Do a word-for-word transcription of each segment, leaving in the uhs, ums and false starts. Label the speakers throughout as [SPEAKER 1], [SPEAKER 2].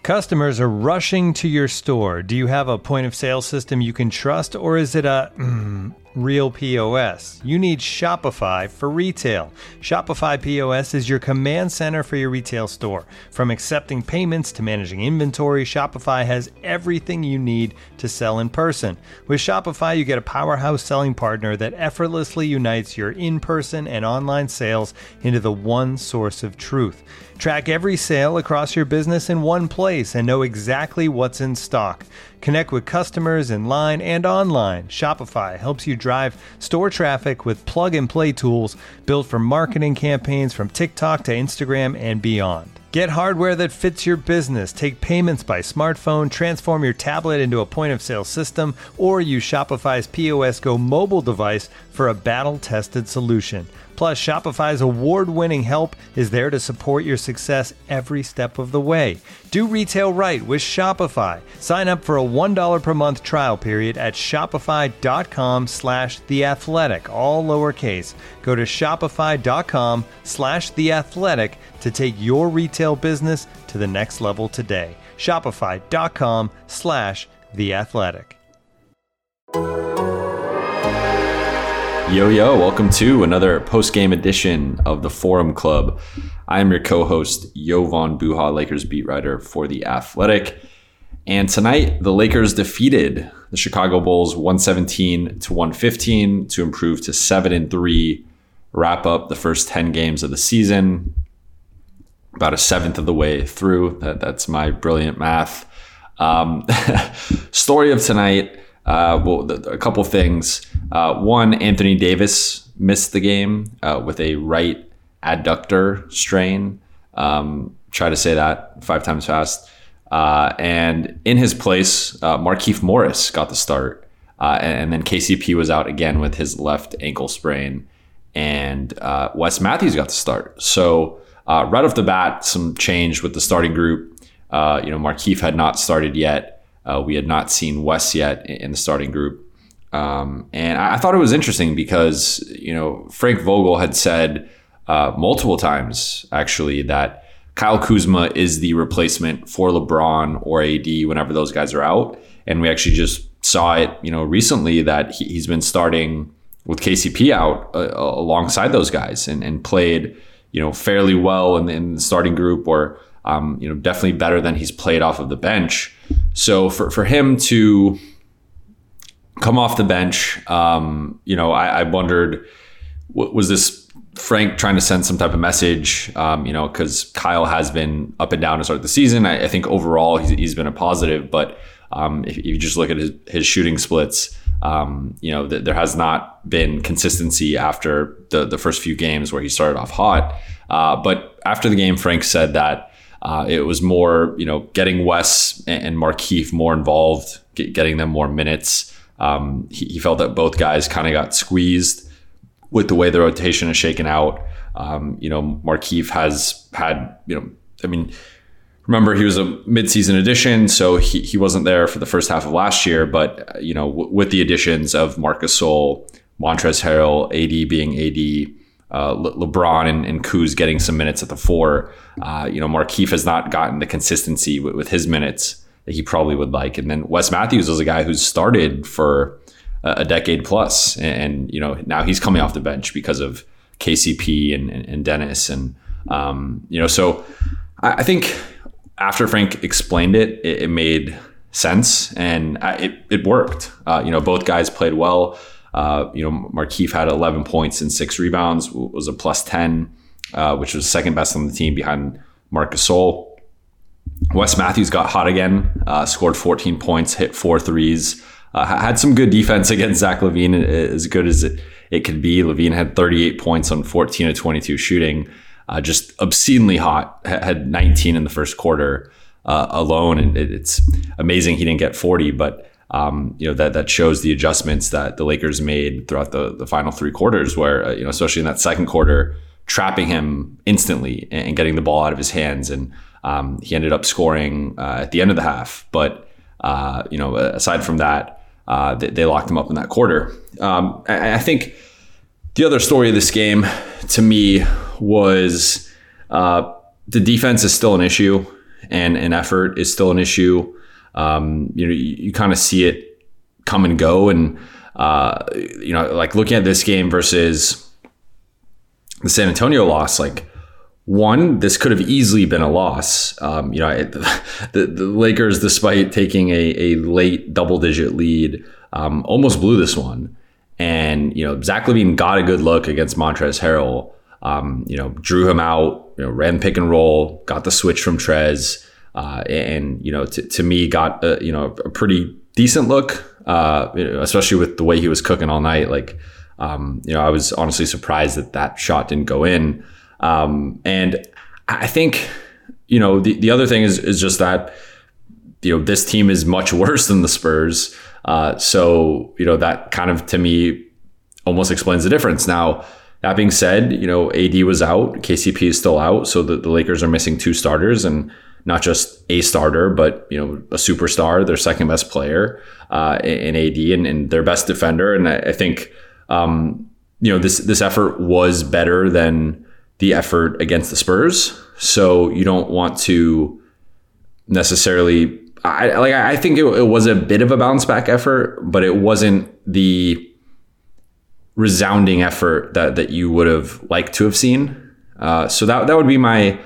[SPEAKER 1] Customers are rushing to your store. Do you have a point of sale system you can trust, or is it a mm, real P O S? You need Shopify for retail. Shopify P O S is your command center for your retail store. From accepting payments to managing inventory, Shopify has everything you need to sell in person. With Shopify, you get a powerhouse selling partner that effortlessly unites your in-person and online sales into the one source of truth. Track every sale across your business in one place and know exactly what's in stock. Connect with customers in line and online. Shopify helps you drive store traffic with plug-and-play tools built for marketing campaigns from TikTok to Instagram and beyond. Get hardware that fits your business. Take payments by smartphone, transform your tablet into a point-of-sale system, or use Shopify's P O S Go mobile device for a battle-tested solution. Plus, Shopify's award-winning help is there to support your success every step of the way. Do retail right with Shopify. Sign up for a one dollar per month trial period at shopify.com slash theathletic, all lowercase. Go to shopify.com slash theathletic to take your retail business to the next level today. Shopify.com slash theathletic.
[SPEAKER 2] Yo, yo, welcome to another post-game edition of the Forum Club. I am your co-host, Jovan Buha, Lakers beat writer for The Athletic. And tonight, the Lakers defeated the Chicago Bulls one seventeen to one fifteen to improve to seven and three, wrap up the first ten games of the season, about a seventh of the way through. That, that's my brilliant math. Um, story of tonight, uh, well, a couple things. Uh, one, Anthony Davis missed the game uh, with a right adductor strain. Um, try to say that five times fast. Uh, and in his place, uh, Markieff Morris got the start. Uh, and, and then K C P was out again with his left ankle sprain. And uh, Wes Matthews got the start. So uh, right off the bat, some change with the starting group. Uh, you know, Markieff had not started yet. Uh, we had not seen Wes yet in the starting group. Um, and I thought it was interesting because, you know, Frank Vogel had said uh, multiple times, actually, that Kyle Kuzma is the replacement for LeBron or A D whenever those guys are out. And we actually just saw it, you know, recently that he, he's been starting with K C P out uh, alongside those guys and, and played, you know, fairly well in, in the starting group, or, um, you know, definitely better than he's played off of the bench. So for, for him to come off the bench, um, you know, I, I wondered, was this Frank trying to send some type of message? Um, you know, because Kyle has been up and down to start the season. I, I think overall he's, he's been a positive, but um, if, if you just look at his, his shooting splits, um, you know, th- there has not been consistency after the, the first few games where he started off hot. Uh, but after the game, Frank said that uh, it was more, you know, getting Wes and, and Markieff more involved, get, getting them more minutes. Um, he, he felt that both guys kind of got squeezed with the way the rotation is shaken out. Um, you know, Markieff has had, you know, I mean, remember he was a midseason addition, so he, he wasn't there for the first half of last year. But, uh, you know, w- with the additions of Marc Gasol, Montrezl Harrell, A D being A D, uh, Le- LeBron and, and Kuz getting some minutes at the four, uh, you know, Markieff has not gotten the consistency with, with his minutes that he probably would like. And then Wes Matthews was a guy who's started for a decade plus, and, and you know, now he's coming off the bench because of K C P and, and, and Dennis, and um, you know, so I, I think after Frank explained it, it, it made sense, and I, it it worked. Uh, you know, both guys played well. Uh, you know, Markieff had eleven points and six rebounds, was a plus ten, uh, which was second best on the team behind Marc Gasol. Wes Matthews got hot again, uh, scored fourteen points, hit four threes, uh, had some good defense against Zach LaVine, as good as it, it could be. LaVine had thirty-eight points on fourteen of twenty-two shooting, uh, just obscenely hot, had nineteen in the first quarter uh, alone. And it, it's amazing he didn't get forty, but um, you know, that that shows the adjustments that the Lakers made throughout the, the final three quarters where, uh, you know, especially in that second quarter, trapping him instantly and, and getting the ball out of his hands. And Um, he ended up scoring uh, at the end of the half, but uh, you know, aside from that, uh, they, they locked him up in that quarter. Um, I, I think the other story of this game, to me, was uh, the defense is still an issue, and, and effort is still an issue. Um, you know, you, you kind of see it come and go. And, uh, you know, like looking at this game versus the San Antonio loss, like, one, this could have easily been a loss. Um, you know, it, the, the Lakers, despite taking a, a late double-digit lead, um, almost blew this one. And, you know, Zach LaVine got a good look against Montrezl Harrell. Um, you know, drew him out, you know, ran pick and roll, got the switch from Trez, uh, and, you know, t- to me, got, a, you know, a pretty decent look, uh, you know, especially with the way he was cooking all night. Like, um, you know, I was honestly surprised that that shot didn't go in. Um, and I think, you know, the, the other thing is, is just that, you know, this team is much worse than the Spurs. Uh, so, you know, that kind of, to me, almost explains the difference. Now, that being said, you know, A D was out, K C P is still out. So the, the Lakers are missing two starters, and not just a starter, but, you know, a superstar, their second best player, uh, in A D and, and their best defender. And I, I think, um, you know, this, this effort was better than the effort against the Spurs. So you don't want to necessarily, I like, I think it, it was a bit of a bounce back effort, but it wasn't the resounding effort that, that you would have liked to have seen. Uh, so that, that would be my,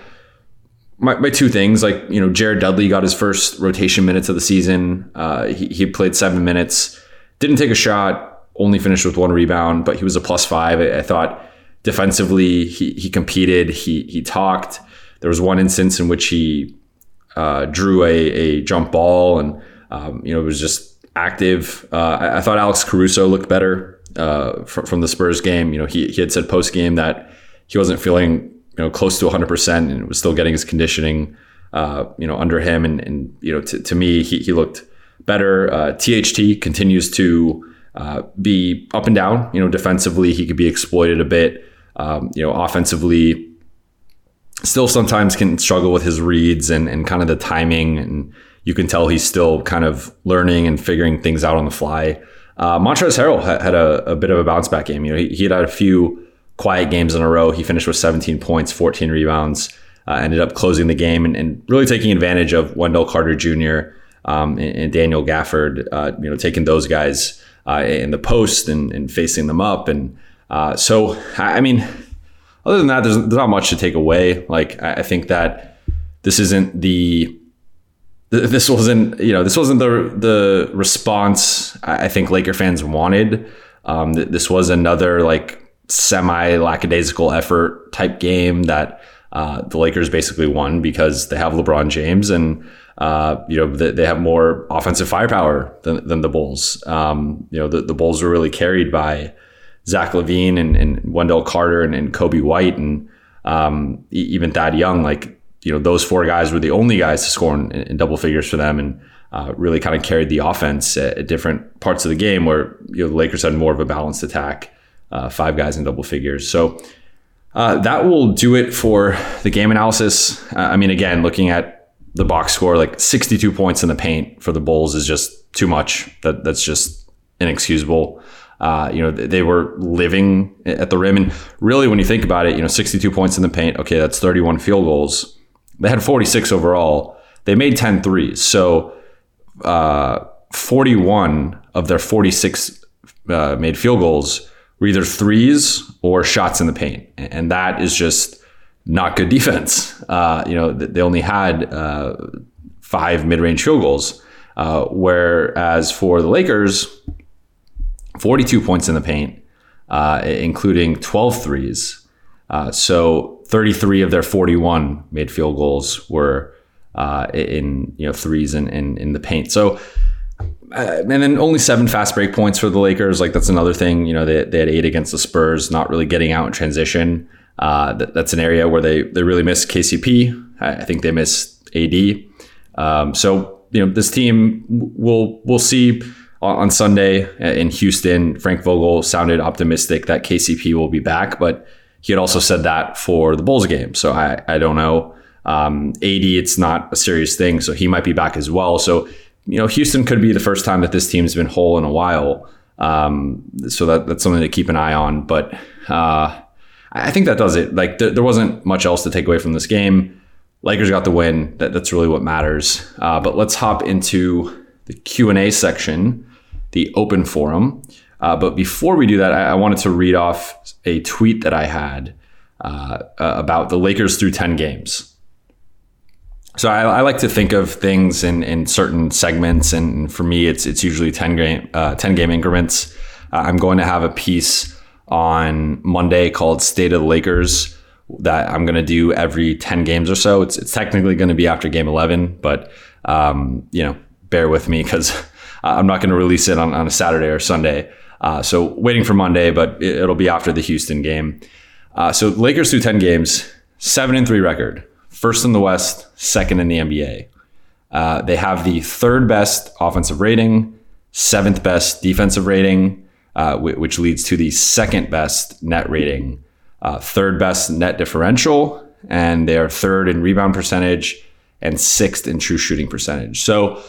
[SPEAKER 2] my, my two things. Like, you know, Jared Dudley got his first rotation minutes of the season. Uh, he, he played seven minutes, didn't take a shot, only finished with one rebound, but he was a plus five. I, I thought, defensively, he he competed, he he talked. There was one instance in which he uh, drew a, a jump ball, and um, you know, it was just active. Uh, I, I thought Alex Caruso looked better uh, from, from the Spurs game. You know, he he had said post game that he wasn't feeling, you know, close to one hundred percent, and was still getting his conditioning, uh, you know, under him. And and you know, to to me, he he looked better. Uh, T H T continues to uh, be up and down. You know, defensively, he could be exploited a bit. Um, you know, offensively, still sometimes can struggle with his reads and, and kind of the timing. And you can tell he's still kind of learning and figuring things out on the fly. Uh, Montrezl Harrell had, had a, a bit of a bounce back game. You know, he, he had had a few quiet games in a row. He finished with seventeen points, fourteen rebounds, uh, ended up closing the game and, and really taking advantage of Wendell Carter Junior um, and, and Daniel Gafford, uh, you know, taking those guys uh, in the post and, and facing them up. And Uh, so, I mean, other than that, there's, there's not much to take away. Like, I, I think that this isn't the, this wasn't, you know, this wasn't the the response I think Laker fans wanted. Um, this was another like semi lackadaisical effort type game that uh, the Lakers basically won because they have LeBron James and, uh, you know, they, they have more offensive firepower than, than the Bulls. Um, you know, the, the Bulls were really carried by Zach LaVine and, and Wendell Carter and, and Kobe White and um, even Thad Young. Like, you know, those four guys were the only guys to score in, in double figures for them, and uh, really kind of carried the offense at, at different parts of the game where, you know, the Lakers had more of a balanced attack, uh, five guys in double figures. So uh, that will do it for the game analysis. Uh, I mean, again, looking at the box score, like sixty-two points in the paint for the Bulls is just too much. That That's just inexcusable. Uh, you know, they were living at the rim. And really, when you think about it, you know, sixty-two points in the paint, okay, that's thirty-one field goals. They had forty-six overall. They made ten threes. So uh, forty-one of their forty-six uh, made field goals were either threes or shots in the paint. And that is just not good defense. Uh, you know, they only had uh, five mid-range field goals. Uh, whereas for the Lakers, forty-two points in the paint, uh, including twelve threes. Uh, so thirty-three of their forty-one made field goals were uh, in, you know, threes in, in, in the paint. So, uh, and then only seven fast break points for the Lakers. Like, that's another thing. You know, they, they had eight against the Spurs, not really getting out in transition. Uh, that, that's an area where they, they really miss K C P. I, I think they miss A D. Um, so, you know, this team, we'll, we'll see on Sunday in Houston. Frank Vogel sounded optimistic that K C P will be back, but he had also said that for the Bulls game. So I, I don't know. Um, A D, it's not a serious thing, so he might be back as well. So, you know, Houston could be the first time that this team's been whole in a while. Um, so that, that's something to keep an eye on. But uh, I think that does it. Like, th- there wasn't much else to take away from this game. Lakers got the win. That, that's really what matters. Uh, but let's hop into the Q and A section, the open forum. Uh, but before we do that, I, I wanted to read off a tweet that I had uh, uh, about the Lakers through ten games. So I, I like to think of things in, in certain segments, and for me, it's it's usually ten game uh, ten game increments. Uh, I'm going to have a piece on Monday called "State of the Lakers" that I'm going to do every ten games or so. It's it's technically going to be after game eleven, but um, you know, bear with me because I'm not going to release it on, on a Saturday or Sunday. Uh, so waiting for Monday, but it, it'll be after the Houston game. Uh, so Lakers through ten games, seven and three record, first in the West, second in the N B A. Uh, they have the third best offensive rating, seventh best defensive rating, uh, w- which leads to the second best net rating, uh, third best net differential, and they are third in rebound percentage and sixth in true shooting percentage. So,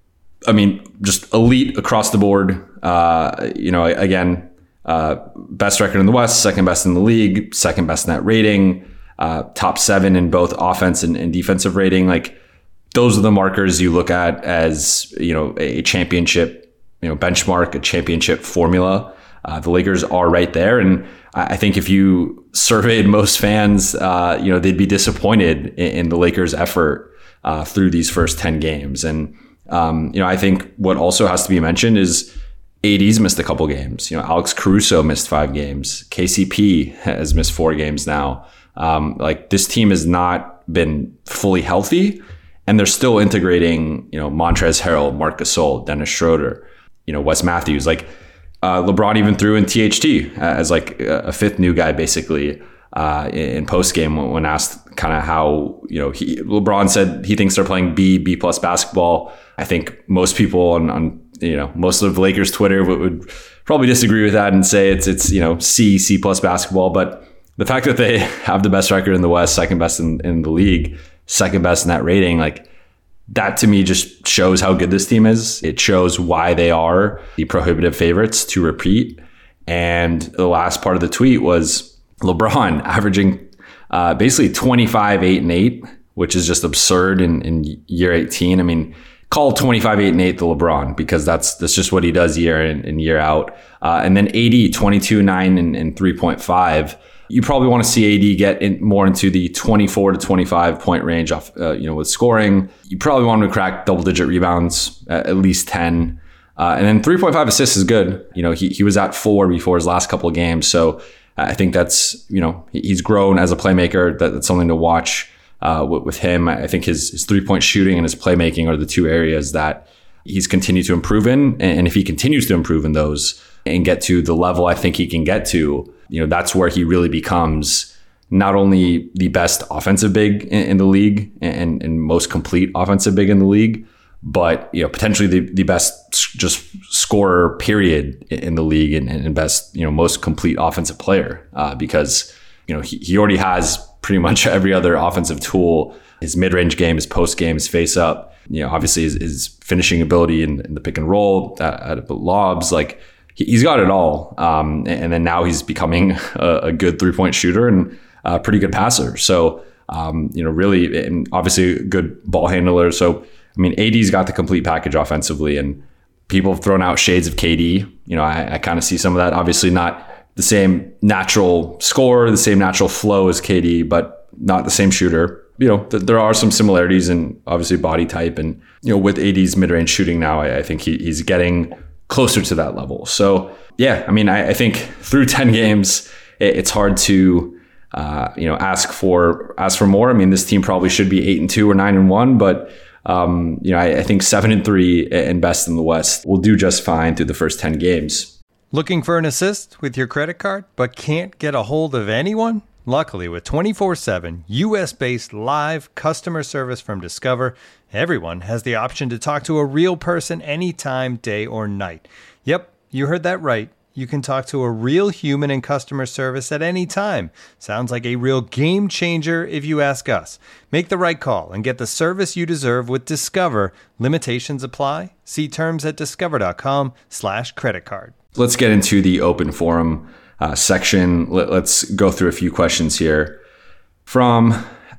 [SPEAKER 2] I mean, just elite across the board. Uh, you know, again, uh, best record in the West, second best in the league, second best net rating, uh, top seven in both offense and, and defensive rating. Like, those are the markers you look at as, you know, a championship, you know, benchmark, a championship formula. Uh, the Lakers are right there. And I think if you surveyed most fans, uh, you know, they'd be disappointed in, in the Lakers' effort uh, through these first ten games. And, um, you know, I think what also has to be mentioned is A D's missed a couple games. You know, Alex Caruso missed five games. K C P has missed four games now. Um, like, this team has not been fully healthy, and they're still integrating, you know, Montrezl Harrell, Marc Gasol, Dennis Schroeder, you know, Wes Matthews. Like, uh, LeBron even threw in T H T as like a fifth new guy, basically, uh, in post game when asked kind of how, you know, he, LeBron said he thinks they're playing B, B plus basketball. I think most people on, on you know, most of Lakers Twitter would, would probably disagree with that and say it's, it's, you know, C, C plus basketball. But the fact that they have the best record in the West, second best in, in the league, second best net rating, like, that to me just shows how good this team is. It shows why they are the prohibitive favorites to repeat. And the last part of the tweet was LeBron averaging uh, basically twenty-five, eight, and eight, which is just absurd in, in year eighteen. I mean, call twenty-five, eight, and eight the LeBron, because that's that's just what he does year in and year out. Uh, and then A D, twenty-two, nine, and, and three point five. You probably want to see A D get in more into the twenty-four to twenty-five point range off, uh, you know, with scoring. You probably want him to crack double digit rebounds, at, at least ten. Uh, and then three point five assists is good. You know, he, he was at four before his last couple of games. So I think that's, you know, he's grown as a playmaker. That, that's something to watch uh, with, with him. I think his, his three point shooting and his playmaking are the two areas that he's continued to improve in. And if he continues to improve in those and get to the level I think he can get to, you know, that's where he really becomes not only the best offensive big in, in the league and, and most complete offensive big in the league, but, you know, potentially the, the best just scorer period in the league and, and best, you know, most complete offensive player uh, because, you know, he, he already has pretty much every other offensive tool. His mid-range game, his post game, his face up, you know, obviously his, his finishing ability in, in the pick and roll, at, at lobs, like, he's got it all. Um, and then now he's becoming a, a good three-point shooter and a pretty good passer. So, um, you know, really, and obviously a good ball handler. So, I mean, A D's got the complete package offensively, and people have thrown out shades of K D. You know, I, I kind of see some of that. Obviously not the same natural score, the same natural flow as K D, but not the same shooter. You know, th- there are some similarities in obviously body type. And, you know, with A D's mid-range shooting now, I, I think he, he's getting closer to that level. So, yeah, I mean, I, I think through ten games, it, it's hard to, uh, you know, ask for ask for more. I mean, this team probably should be eight and two or nine and one, but, um, you know, I, I think seven and three and best in the West will do just fine through the first ten games.
[SPEAKER 1] Looking for an assist with your credit card, but can't get a hold of anyone? Luckily, with twenty-four seven U S-based live customer service from Discover, everyone has the option to talk to a real person anytime, day or night. Yep, you heard that right. You can talk to a real human in customer service at any time. Sounds like a real game changer if you ask us. Make the right call and get the service you deserve with Discover. Limitations apply. See terms at discover.com slash credit card.
[SPEAKER 2] Let's get into the open forum uh, section. Let, let's go through a few questions here. From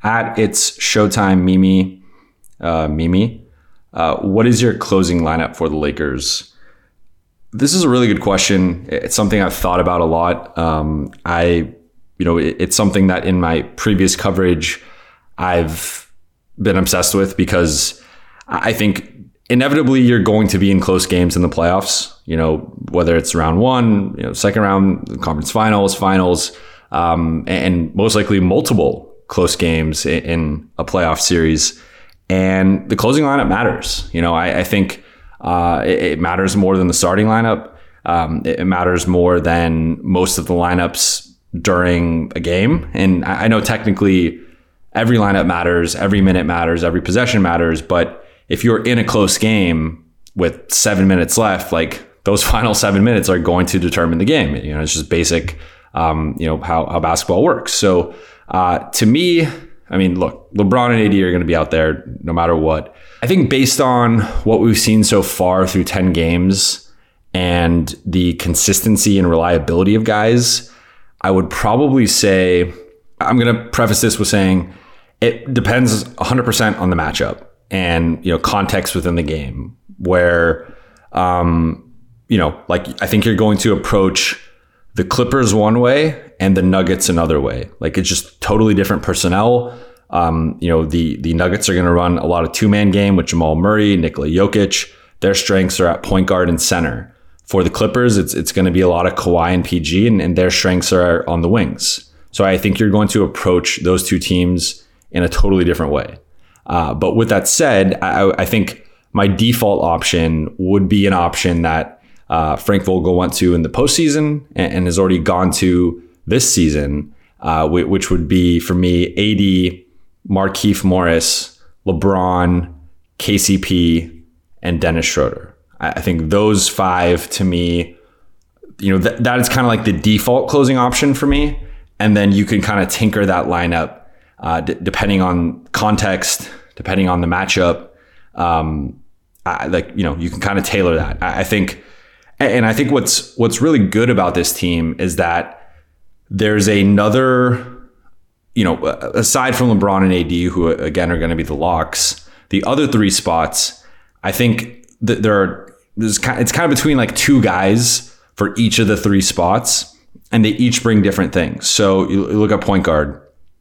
[SPEAKER 2] at It's Showtime Mimi, uh, Mimi, uh, what is your closing lineup for the Lakers? This is a really good question. It's something I've thought about a lot. Um, I, you know, it, it's something that in my previous coverage, I've been obsessed with because I think inevitably you're going to be in close games in the playoffs, you know, whether it's round one, you know, second round, conference finals, finals, um, and most likely multiple close games in, in a playoff series. And the closing lineup matters. You know, I, I think uh, it, it matters more than the starting lineup. Um, it, it matters more than most of the lineups during a game. And I, I know technically every lineup matters, every minute matters, every possession matters, but if you're in a close game with seven minutes left, like those final seven minutes are going to determine the game. You know, it's just basic, um, you know, how, how basketball works. So uh, to me, I mean, look, LeBron and A D are going to be out there no matter what. I think based on what we've seen so far through ten games and the consistency and reliability of guys, I would probably say, I'm going to preface this with saying it depends one hundred percent on the matchup and, you know, context within the game where, um, you know, like I think you're going to approach the Clippers one way and the Nuggets another way. Like it's just totally different personnel. Um, you know, the, the Nuggets are going to run a lot of two-man game with Jamal Murray, Nikola Jokic. Their strengths are at point guard and center. For the Clippers, it's it's going to be a lot of Kawhi and P G, and, and their strengths are on the wings. So I think you're going to approach those two teams in a totally different way. Uh, but with that said, I, I think my default option would be an option that uh, Frank Vogel went to in the postseason and, and has already gone to this season, uh, which would be for me A D, Markieff Morris, LeBron, K C P, and Dennis Schroeder. I, I think those five to me, you know, th- that is kind of like the default closing option for me. And then you can kind of tinker that lineup Uh, d- depending on context, depending on the matchup, um, I, like you know, you can kind of tailor that. I, I think, and I think what's what's really good about this team is that there's another, you know, aside from LeBron and A D, who again are going to be the locks, the other three spots, I think that there are there's kind, it's kind of between like two guys for each of the three spots, and they each bring different things. So you, you look at point guard.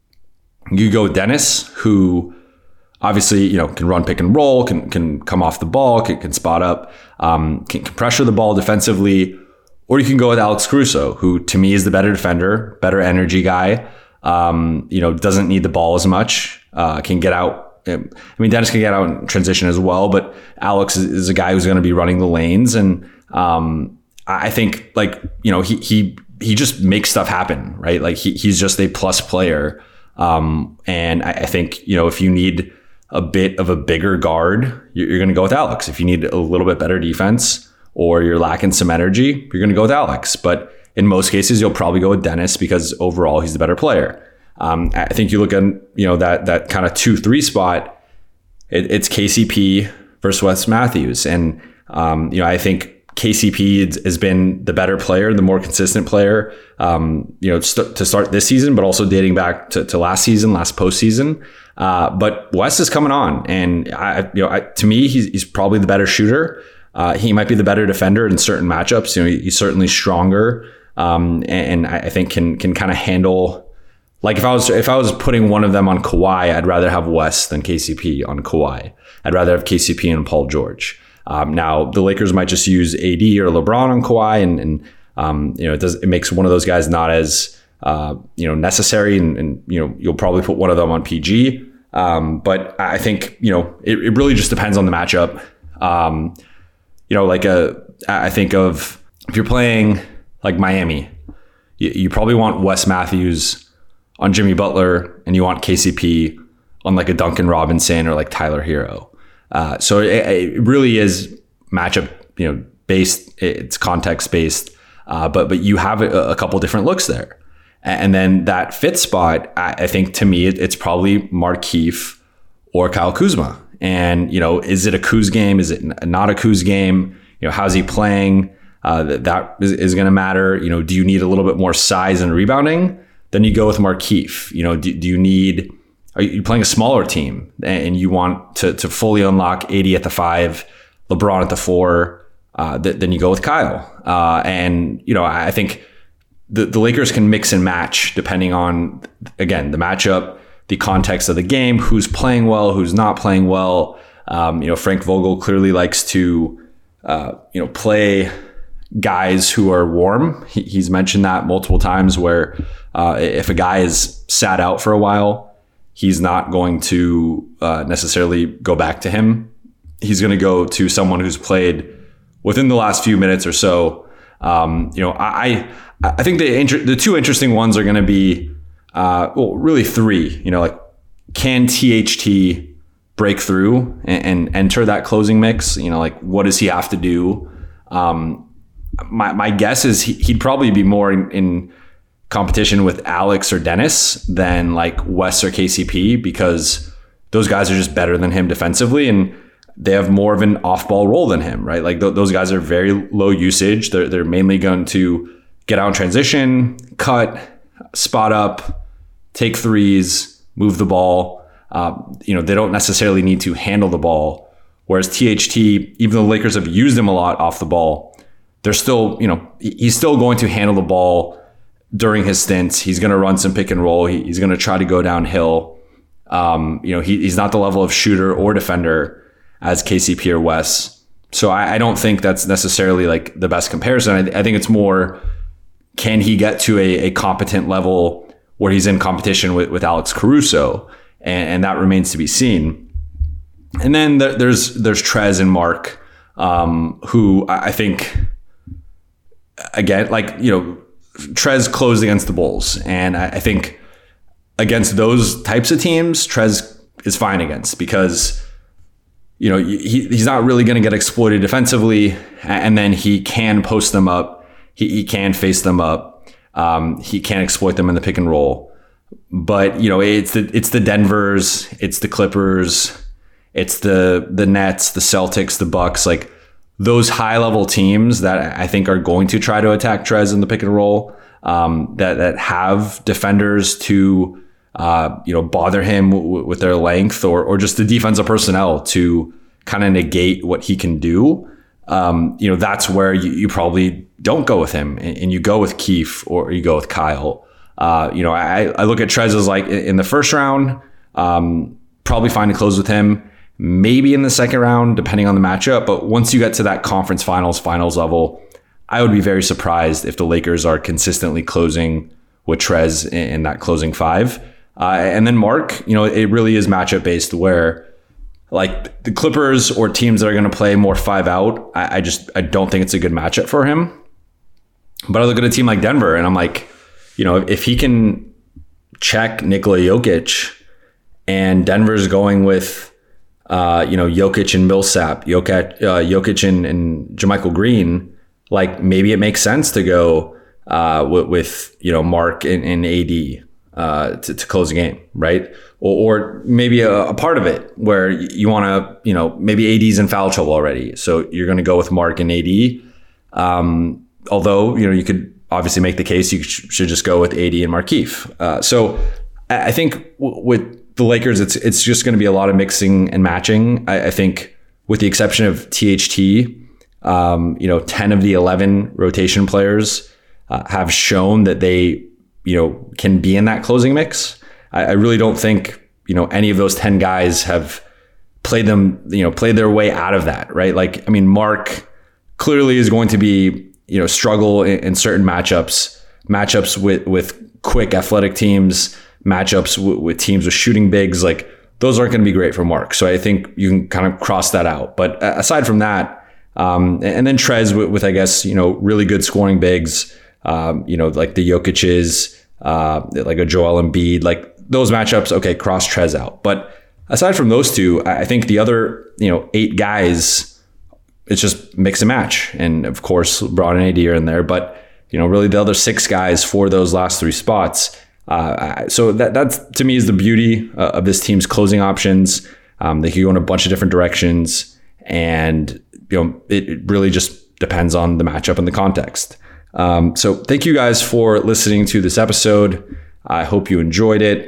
[SPEAKER 2] You go with Dennis, who obviously, you know, can run pick and roll, can can come off the ball, can, can spot up, um, can, can pressure the ball defensively. Or you can go with Alex Caruso, who to me is the better defender, better energy guy, um, you know, doesn't need the ball as much, uh, can get out. I mean, Dennis can get out in transition as well, but Alex is, is a guy who's going to be running the lanes. And um, I think, like, you know, he he he just makes stuff happen, right? Like he he's just a plus player. Um, and I, I think, you know, if you need a bit of a bigger guard, you're, you're going to go with Alex. If you need a little bit better defense or you're lacking some energy, you're going to go with Alex. But in most cases, you'll probably go with Dennis because overall he's the better player. Um, I think you look at, you know, that, that kind of two, three spot, it, it's K C P versus Wes Matthews. And, um, you know, I think K C P has been the better player, the more consistent player, um, you know, st- to start this season, but also dating back to, to last season, last postseason. Uh, but Wes is coming on, and I, you know, I, to me, he's, he's probably the better shooter. Uh, he might be the better defender in certain matchups. You know, he's certainly stronger, um, and, and I think can can kind of handle. Like if I was if I was putting one of them on Kawhi, I'd rather have Wes than K C P on Kawhi. I'd rather have K C P and Paul George. Um, now the Lakers might just use A D or LeBron on Kawhi, and, and um, you know it does it makes one of those guys not as uh, you know necessary, and, and you know you'll probably put one of them on P G. Um, but I think you know it, it really just depends on the matchup. Um, you know, like a I think of if you're playing like Miami, you, you probably want Wes Matthews on Jimmy Butler, and you want K C P on like a Duncan Robinson or like Tyler Hero. Uh, so it, it really is matchup, you know, based. It's context based, uh, but but you have a, a couple different looks there, and then that fifth spot, I, I think to me, it, it's probably Markieff or Kyle Kuzma. And you know, is it a Kuz game? Is it not a Kuz game? You know, how's he playing? Uh, that, that is, is going to matter. You know, do you need a little bit more size and rebounding? Then you go with Markieff. You know, do, do you need are you playing a smaller team and you want to to fully unlock A D at the five, LeBron at the four, uh, th- then you go with Kyle. Uh, and, you know, I think the, the Lakers can mix and match depending on, again, the matchup, the context of the game, who's playing well, who's not playing well. Um, you know, Frank Vogel clearly likes to, uh, you know, play guys who are warm. He, he's mentioned that multiple times where uh, if a guy is sat out for a while, he's not going to uh, necessarily go back to him. He's going to go to someone who's played within the last few minutes or so. Um, you know, I I think the inter- the two interesting ones are going to be, uh, well, really three. You know, like, can T H T break through and, and enter that closing mix? You know, like, what does he have to do? Um, my my guess is he, he'd probably be more in, in competition with Alex or Dennis than like Wes or K C P, because those guys are just better than him defensively and they have more of an off-ball role than him, right? Like th- those guys are very low usage. They're they're mainly going to get out in transition, cut, spot up, take threes, move the ball. Uh, you know, they don't necessarily need to handle the ball. Whereas T H T, even though the Lakers have used him a lot off the ball, they're still, you know, he's still going to handle the ball during his stints. He's going to run some pick and roll. He, he's going to try to go downhill. Um, you know, he, he's not the level of shooter or defender as K C P or Wes. So I, I don't think that's necessarily like the best comparison. I, I think it's more, can he get to a, a competent level where he's in competition with, with Alex Caruso? And, and that remains to be seen. And then there, there's there's Trez and Mark, um, who I, I think, again, like, you know, Trez closed against the Bulls. And I, I think against those types of teams, Trez is fine against, because, you know, he, he's not really going to get exploited defensively, and then he can post them up. He, he can face them up. Um, he can exploit them in the pick and roll. But, you know, it's the it's the Denvers, it's the Clippers, it's the the Nets, the Celtics, the Bucks, like those high level teams that I think are going to try to attack Trez in the pick and roll, um, that that have defenders to Uh, you know, bother him w- with their length, or or just the defensive personnel to kind of negate what he can do. Um, you know, that's where you, you probably don't go with him, and, and you go with Keith or you go with Kyle. Uh, you know, I, I look at Trez as like in the first round, um, probably fine to close with him. Maybe in the second round, depending on the matchup. But once you get to that conference finals, finals level, I would be very surprised if the Lakers are consistently closing with Trez in, in that closing five. Uh, and then Mark, you know, it really is matchup based, where like the Clippers or teams that are going to play more five out, I, I just, I don't think it's a good matchup for him. But I look at a team like Denver and I'm like, you know, if he can check Nikola Jokic, and Denver's going with, uh, you know, Jokic and Millsap, Jokic, uh, Jokic and, and JaMychal Green, like maybe it makes sense to go uh, with, with, you know, Mark and, and A D. Uh, to, to close a game, right? Or, or maybe a, a part of it where you want to, you know, maybe A D's in foul trouble already, so you're going to go with Mark and A D. Um, although, you know, you could obviously make the case you sh- should just go with A D and Markieff. Uh, so I, I think w- with the Lakers, it's it's just going to be a lot of mixing and matching. I, I think with the exception of T H T, um, you know, ten of the eleven rotation players uh, have shown that they, you know, can be in that closing mix. I, I really don't think, you know, any of those ten guys have played them, you know, played their way out of that, right? Like, I mean, Mark clearly is going to be, you know, struggle in, in certain matchups, matchups with, with quick athletic teams, matchups w- with teams with shooting bigs. Like those aren't going to be great for Mark. So I think you can kind of cross that out. But aside from that, um, and then Trez with, with, I guess, you know, really good scoring bigs, Um, you know, like the Jokic's, uh, like a Joel Embiid, like those matchups, okay, cross Trez out. But aside from those two, I think the other, you know, eight guys, it's just mix and match. And of course, LeBron and A D are in there, but, you know, really the other six guys for those last three spots. Uh, so that that's to me is the beauty uh, of this team's closing options. Um, they can go in a bunch of different directions, and, you know, it, it really just depends on the matchup and the context. Um, so thank you guys for listening to this episode. I hope you enjoyed it.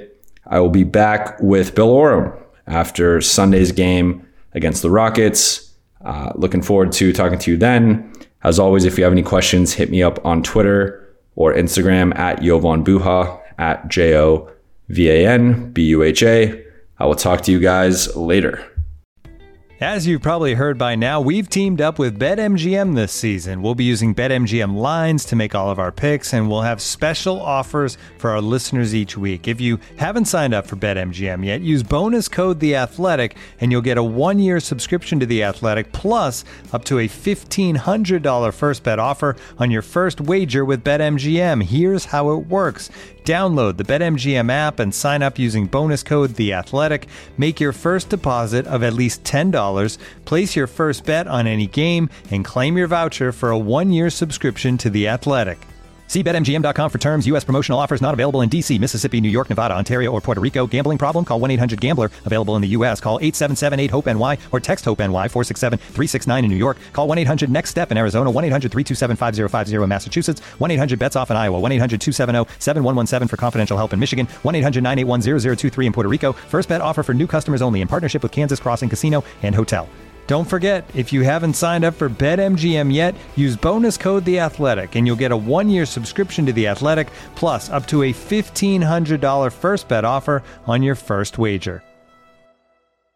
[SPEAKER 2] I will be back with Bill Oram after Sunday's game against the Rockets. Uh, looking forward to talking to you then. As always, if you have any questions, hit me up on Twitter or Instagram at Jovan Buha, at J O V A N B U H A. I will talk to you guys later.
[SPEAKER 1] As you've probably heard by now, we've teamed up with BetMGM this season. We'll be using BetMGM lines to make all of our picks, and we'll have special offers for our listeners each week. If you haven't signed up for BetMGM yet, use bonus code The Athletic, and you'll get a one-year subscription to The Athletic, plus up to a fifteen hundred dollars first bet offer on your first wager with BetMGM. Here's how it works. Download the BetMGM app and sign up using bonus code The Athletic. Make your first deposit of at least ten dollars. Place your first bet on any game and claim your voucher for a one-year subscription to The Athletic. See Bet M G M dot com for terms. U S promotional offers not available in D C, Mississippi, New York, Nevada, Ontario, or Puerto Rico. Gambling problem? Call one eight hundred gambler. Available in the U S. Call eight seven seven eight hope N Y or text HOPE-NY four six seven three six nine in New York. Call one eight hundred next step in Arizona. one eight hundred three two seven five zero five zero in Massachusetts. one eight hundred bets off in Iowa. one eight hundred two seven zero seven one one seven for confidential help in Michigan. one eight hundred nine eight one zero zero two three in Puerto Rico. First bet offer for new customers only in partnership with Kansas Crossing Casino and Hotel. Don't forget, if you haven't signed up for BetMGM yet, use bonus code The Athletic, and you'll get a one-year subscription to The Athletic, plus up to a fifteen hundred dollars first bet offer on your first wager.